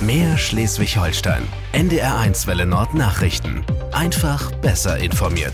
Mehr Schleswig-Holstein. NDR1 Welle Nord Nachrichten. Einfach besser informiert.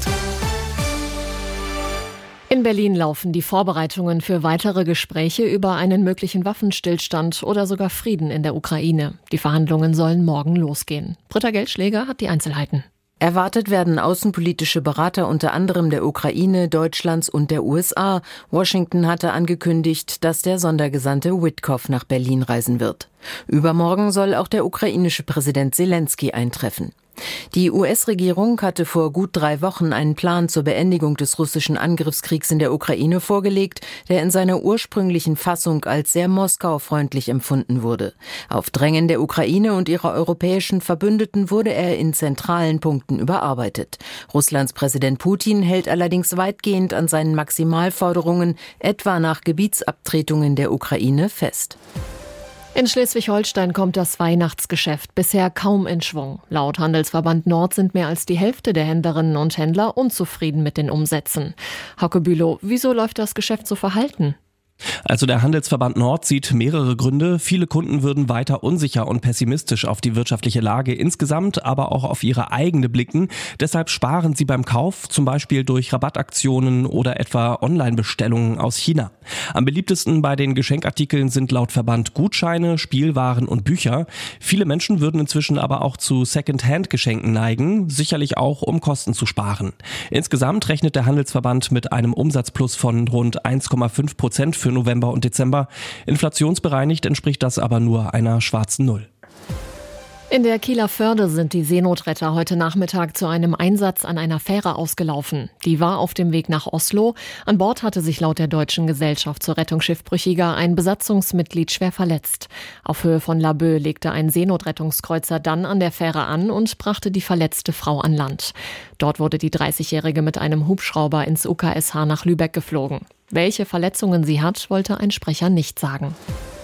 In Berlin laufen die Vorbereitungen für weitere Gespräche über einen möglichen Waffenstillstand oder sogar Frieden in der Ukraine. Die Verhandlungen sollen morgen losgehen. Britta Geldschläger hat die Einzelheiten. Erwartet werden außenpolitische Berater unter anderem der Ukraine, Deutschlands und der USA. Washington hatte angekündigt, dass der Sondergesandte Witkoff nach Berlin reisen wird. Übermorgen soll auch der ukrainische Präsident Selenskyj eintreffen. Die US-Regierung hatte vor gut 3 Wochen einen Plan zur Beendigung des russischen Angriffskriegs in der Ukraine vorgelegt, der in seiner ursprünglichen Fassung als sehr Moskau-freundlich empfunden wurde. Auf Drängen der Ukraine und ihrer europäischen Verbündeten wurde er in zentralen Punkten überarbeitet. Russlands Präsident Putin hält allerdings weitgehend an seinen Maximalforderungen, etwa nach Gebietsabtretungen der Ukraine, fest. In Schleswig-Holstein kommt das Weihnachtsgeschäft bisher kaum in Schwung. Laut Handelsverband Nord sind mehr als die Hälfte der Händlerinnen und Händler unzufrieden mit den Umsätzen. Hauke Bülow, wieso läuft das Geschäft so verhalten? Also der Handelsverband Nord sieht mehrere Gründe. Viele Kunden würden weiter unsicher und pessimistisch auf die wirtschaftliche Lage insgesamt, aber auch auf ihre eigene blicken. Deshalb sparen sie beim Kauf, zum Beispiel durch Rabattaktionen oder etwa Online-Bestellungen aus China. Am beliebtesten bei den Geschenkartikeln sind laut Verband Gutscheine, Spielwaren und Bücher. Viele Menschen würden inzwischen aber auch zu Second-Hand-Geschenken neigen, sicherlich auch um Kosten zu sparen. Insgesamt rechnet der Handelsverband mit einem Umsatzplus von rund 1,5% für November und Dezember. Inflationsbereinigt entspricht das aber nur einer schwarzen Null. In der Kieler Förde sind die Seenotretter heute Nachmittag zu einem Einsatz an einer Fähre ausgelaufen. Die war auf dem Weg nach Oslo. An Bord hatte sich laut der Deutschen Gesellschaft zur Rettung Schiffbrüchiger ein Besatzungsmitglied schwer verletzt. Auf Höhe von Laboe legte ein Seenotrettungskreuzer dann an der Fähre an und brachte die verletzte Frau an Land. Dort wurde die 30-Jährige mit einem Hubschrauber ins UKSH nach Lübeck geflogen. Welche Verletzungen sie hat, wollte ein Sprecher nicht sagen.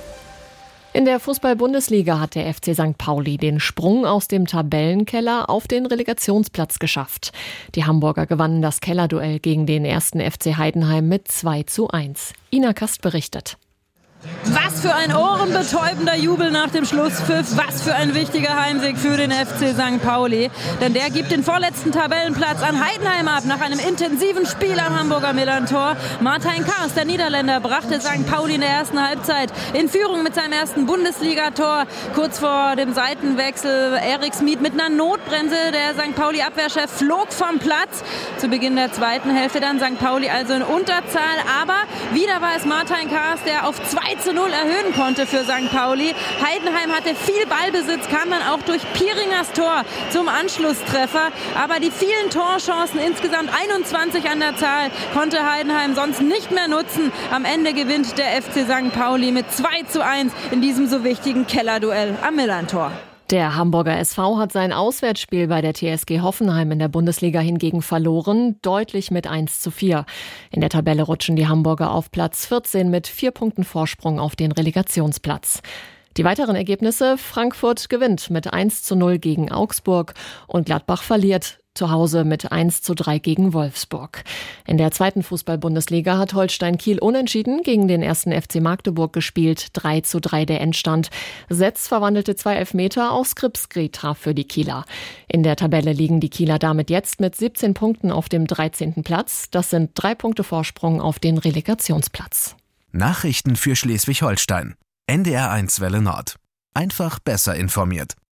In der Fußball-Bundesliga hat der FC St. Pauli den Sprung aus dem Tabellenkeller auf den Relegationsplatz geschafft. Die Hamburger gewannen das Kellerduell gegen den 1. FC Heidenheim mit 2:1. Ina Kast berichtet. Was für ein ohrenbetäubender Jubel nach dem Schlusspfiff, was für ein wichtiger Heimsieg für den FC St. Pauli. Denn der gibt den vorletzten Tabellenplatz an Heidenheim ab nach einem intensiven Spiel am Hamburger Millantor. Martijn Kaars, der Niederländer, brachte St. Pauli in der ersten Halbzeit in Führung mit seinem ersten Bundesligator. Kurz vor dem Seitenwechsel Erik Smit mit einer Notbremse. Der St. Pauli-Abwehrchef flog vom Platz. Zu Beginn der zweiten Hälfte dann St. Pauli also in Unterzahl. Aber wieder war es Martijn Kaars, der auf 2:0 erhöhen konnte für St. Pauli. Heidenheim hatte viel Ballbesitz, kam dann auch durch Pieringers Tor zum Anschlusstreffer. Aber die vielen Torchancen, insgesamt 21 an der Zahl, konnte Heidenheim sonst nicht mehr nutzen. Am Ende gewinnt der FC St. Pauli mit 2:1 in diesem so wichtigen Kellerduell am Millantor. Der Hamburger SV hat sein Auswärtsspiel bei der TSG Hoffenheim in der Bundesliga hingegen verloren, deutlich mit 1:4. In der Tabelle rutschen die Hamburger auf Platz 14 mit 4 Punkten Vorsprung auf den Relegationsplatz. Die weiteren Ergebnisse: Frankfurt gewinnt mit 1:0 gegen Augsburg und Gladbach verliert zu Hause mit 1:3 gegen Wolfsburg. In der zweiten Fußball-Bundesliga hat Holstein Kiel unentschieden gegen den 1. FC Magdeburg gespielt. 3:3 der Endstand. Setz verwandelte 2 Elfmeter, auch Skripski traf für die Kieler. In der Tabelle liegen die Kieler damit jetzt mit 17 Punkten auf dem 13. Platz. Das sind 3 Punkte Vorsprung auf den Relegationsplatz. Nachrichten für Schleswig-Holstein. NDR1 Welle Nord. Einfach besser informiert.